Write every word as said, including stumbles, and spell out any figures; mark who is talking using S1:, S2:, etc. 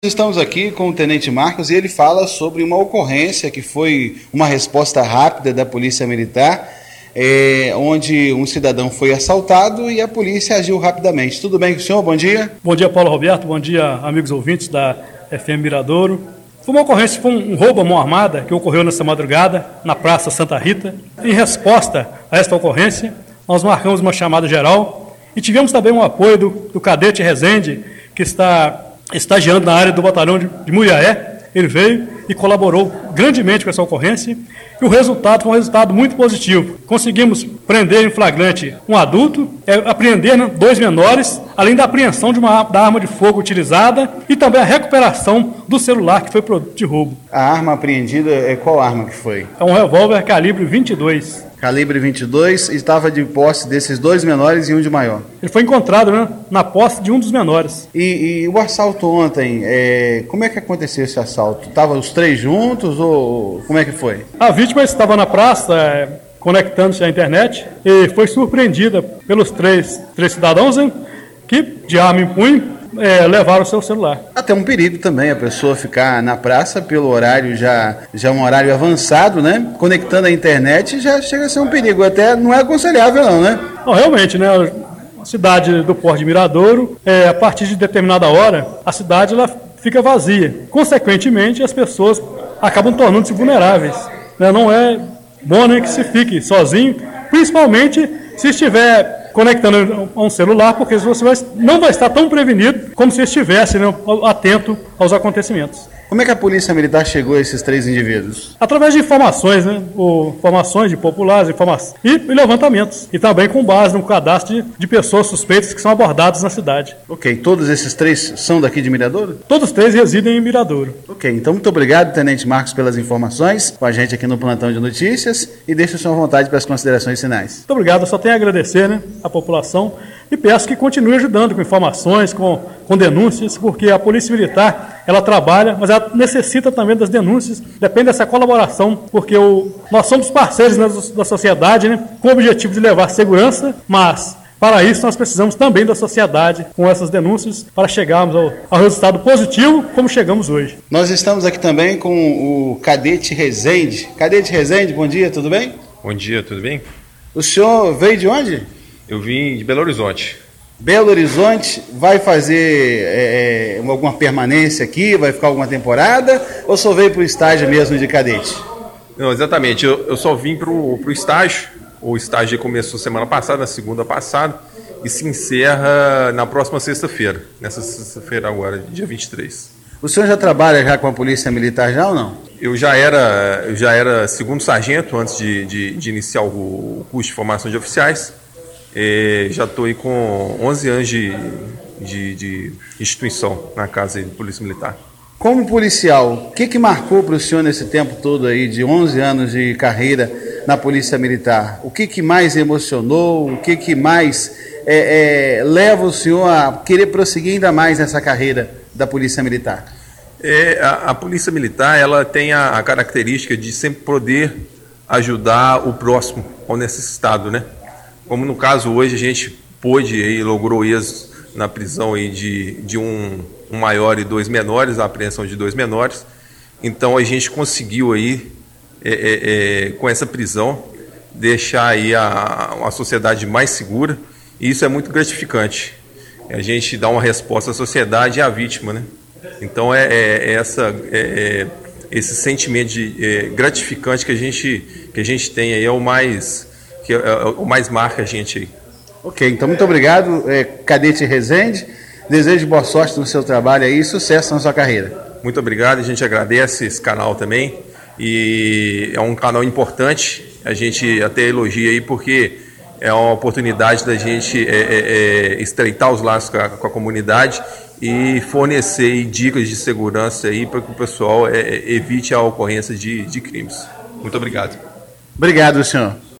S1: Estamos aqui com o Tenente Marcos e ele fala sobre uma ocorrência que foi uma resposta rápida da Polícia Militar, é, onde um cidadão foi assaltado e a polícia agiu rapidamente. Tudo bem com o senhor? Bom dia.
S2: Bom dia, Paulo Roberto. Bom dia, amigos ouvintes da F M Miradouro. Foi uma ocorrência, foi um roubo à mão armada que ocorreu nessa madrugada na Praça Santa Rita. Em resposta a esta ocorrência, nós marcamos uma chamada geral e tivemos também um apoio do, do cadete Rezende, que está estagiando na área do batalhão de, de Muriaé. Ele veio e colaborou grandemente com essa ocorrência e o resultado foi um resultado muito positivo. Conseguimos prender em flagrante um adulto, é, apreender dois menores, além da apreensão de uma, da arma de fogo utilizada e também a recuperação do celular que foi produto de roubo.
S1: A arma apreendida, é qual arma que foi?
S2: É um revólver calibre vinte e dois.
S1: Calibre vinte e dois, estava de posse desses dois menores e um de maior.
S2: Ele foi encontrado, né, na posse de um dos menores.
S1: E, e o assalto ontem, é, como é que aconteceu esse assalto? Estavam os três juntos ou como é que foi?
S2: A vítima estava na praça, é, conectando-se à internet e foi surpreendida pelos três, três cidadãos, hein, que, de arma em punho, É, levaram o seu celular.
S1: Até um perigo também a pessoa ficar na praça pelo horário já, já um horário avançado, né? Conectando a internet já chega a ser um perigo, até não é aconselhável não, né?
S2: Não, realmente, né? A cidade do Porto de Miradouro, é, a partir de determinada hora, a cidade ela fica vazia. Consequentemente, as pessoas acabam tornando-se vulneráveis, né? Não é bom, né, que se fique sozinho, principalmente se estiver conectando a um celular, porque você vai, não vai estar tão prevenido como se estivesse, né, atento aos acontecimentos.
S1: Como é que a Polícia Militar chegou a esses três indivíduos?
S2: Através de informações, né, ou informações de populares, informações e, e levantamentos. E também com base no cadastro de, de pessoas suspeitas que são abordadas na cidade.
S1: Ok, todos esses três são daqui de Miradouro?
S2: Todos os três residem em Miradouro.
S1: Ok, então muito obrigado, Tenente Marcos, pelas informações com a gente aqui no Plantão de Notícias e deixe o senhor à vontade para as considerações finais.
S2: Muito obrigado, eu só tenho a agradecer, né, a população e peço que continue ajudando com informações, com, com denúncias, porque a Polícia Militar, ela trabalha, mas ela necessita também das denúncias, depende dessa colaboração, porque o, nós somos parceiros, né, da sociedade, né, com o objetivo de levar segurança, mas para isso nós precisamos também da sociedade com essas denúncias para chegarmos ao, ao resultado positivo como chegamos hoje.
S1: Nós estamos aqui também com o cadete Rezende. Cadete Rezende, bom dia, tudo bem?
S3: Bom dia, tudo bem?
S1: O senhor veio de onde?
S3: Eu vim de Belo Horizonte.
S1: Belo Horizonte, vai fazer é, alguma permanência aqui, vai ficar alguma temporada, ou só veio para o estágio mesmo de cadete?
S3: Não, exatamente, eu, eu só vim para o estágio, o estágio começou semana passada, na segunda passada, e se encerra na próxima sexta-feira, nessa sexta-feira agora, dia vinte e três.
S1: O senhor já trabalha já com a Polícia Militar já ou não?
S3: Eu já era, eu já era segundo sargento antes de, de, de iniciar o curso de formação de oficiais. É, já estou aí com onze anos de, de, de instituição na casa de Polícia Militar.
S1: Como policial, o que, que marcou para o senhor nesse tempo todo aí, de onze anos de carreira na Polícia Militar? O que, que mais emocionou, o que, que mais é, é, leva o senhor a querer prosseguir ainda mais nessa carreira da Polícia Militar?
S3: É, a, a Polícia Militar ela tem a, a característica de sempre poder ajudar o próximo, ao necessitado, né? Como no caso hoje a gente pôde e logrou êxito na prisão aí de, de um, um maior e dois menores, a apreensão de dois menores. Então a gente conseguiu aí, é, é, é, com essa prisão, deixar aí a, a sociedade mais segura, e isso é muito gratificante. A gente dá uma resposta à sociedade e à vítima, né? Então é, é, é essa, é, é esse sentimento de, é, gratificante que a gente, que a gente tem aí é o mais... que é o mais marca a gente aí.
S1: Ok, então muito obrigado, é, cadete Rezende. Desejo boa sorte no seu trabalho aí e sucesso na sua carreira.
S3: Muito obrigado, a gente agradece esse canal também. E é um canal importante, a gente até elogia aí porque é uma oportunidade da gente é, é, é, estreitar os laços com a, com a comunidade e fornecer aí dicas de segurança aí para que o pessoal é, evite a ocorrência de, de crimes. Muito obrigado.
S1: Obrigado, senhor.